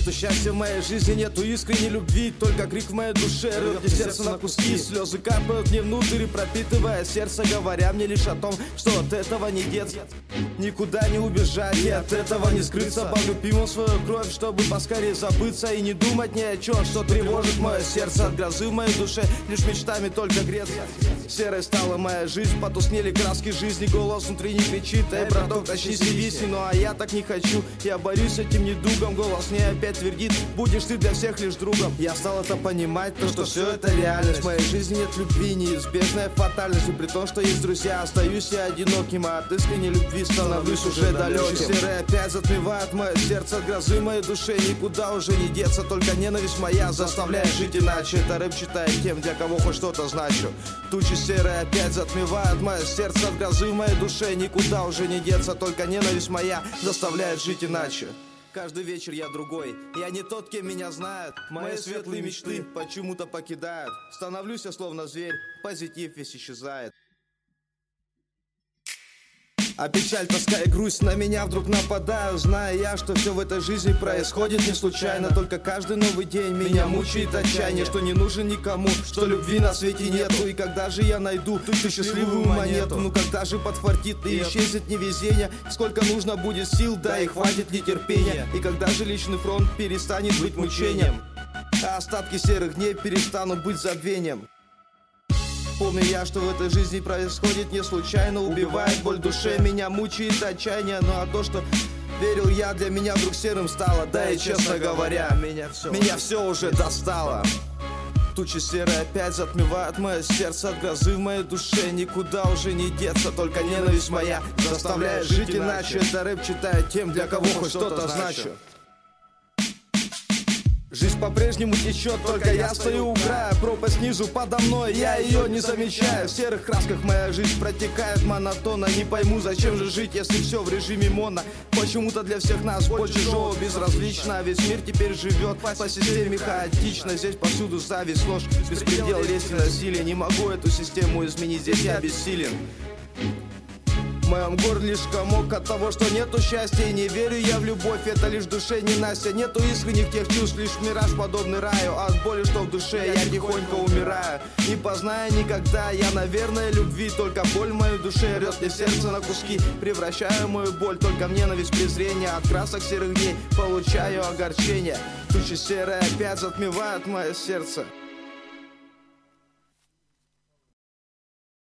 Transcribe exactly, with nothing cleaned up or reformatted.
что счастья в моей жизни нету искренней любви. Только крик в моей душе рвет мне сердце на куски. Слезы капают мне внутрь, пропитывая сердце, говоря мне лишь о том, что от этого не деться, никуда не убежать, и от этого не скрыться. Болю пивом свою кровь, чтобы поскорее забыться и не думать ни о чем, что тревожит мое сердце. От грозы в моей душе лишь мечтами только греться. Серой стала моя жизнь, потускнели краски жизни. Голос внутри не кричит: эй, браток, тащись и висни. Ну а я так не хочу, я борюсь с этим недугом. Голос мне опять твердит: будешь ты для всех лишь другом. Я стал это понимать, то что все это реальность. В моей жизни нет любви, неизбежная фатальность. И при том, что есть друзья, остаюсь я одиноким, а от искренней любви становлюсь уже далеким. Серые опять затмевают мое сердце, от грозы моей душе никуда уже не деться. Только ненависть моя заставляет жить иначе. Это рэп читает тем, для кого хоть что-то значу. Тучи серые опять затмевают мое сердце, от грозы в моей душе никуда уже не деться. Только ненависть моя заставляет жить иначе. Каждый вечер я другой, я не тот, кем меня знают. Мои светлые мечты почему-то покидают. Становлюсь я словно зверь, позитив весь исчезает. А печаль, тоска и грусть на меня вдруг нападают, зная я, что все в этой жизни происходит не случайно. Только каждый новый день меня мучает отчаяние, что не нужен никому, что любви на свете нету. И когда же я найду ту счастливую монету? Ну когда же подфартит и исчезнет невезение? Сколько нужно будет сил, да и хватит ли терпения? И когда же личный фронт перестанет быть мучением, а остатки серых дней перестанут быть забвением? Помню я, что в этой жизни происходит не случайно. Убивает боль в душе, меня мучает отчаяние. Ну а то, что верил я, для меня вдруг серым стало. Да и честно говоря, меня все, меня все уже достало. Тучи серые опять затмевают мое сердце, от грозы в моей душе никуда уже не деться. Только ненависть моя заставляет жить иначе. Это рэп читает тем, для кого хоть что-то значу. Жизнь по-прежнему течет, только я стою у края. Пропасть снизу подо мной, я ее не замечаю. В серых красках моя жизнь протекает монотонно. Не пойму, зачем же жить, если все в режиме моно. Почему-то для всех нас боль чужого безразлично. Весь мир теперь живет по системе хаотично. Здесь повсюду зависть, ложь, беспредел, лесть и насилие. Не могу эту систему изменить, здесь я бессилен. В моем горле лишь комок от того, что нету счастья. И не верю я в любовь, это лишь в душе ненастья. Нету искренних тех чувств, лишь мираж подобный раю. А от боли, что в душе, я тихонько умираю. Не познаю никогда я, наверное, любви. Только боль в моей душе рвет мне сердце на куски. Превращаю мою боль только в ненависть, презрение. От красок серых дней получаю огорчение. Тучи серые опять затмевают мое сердце.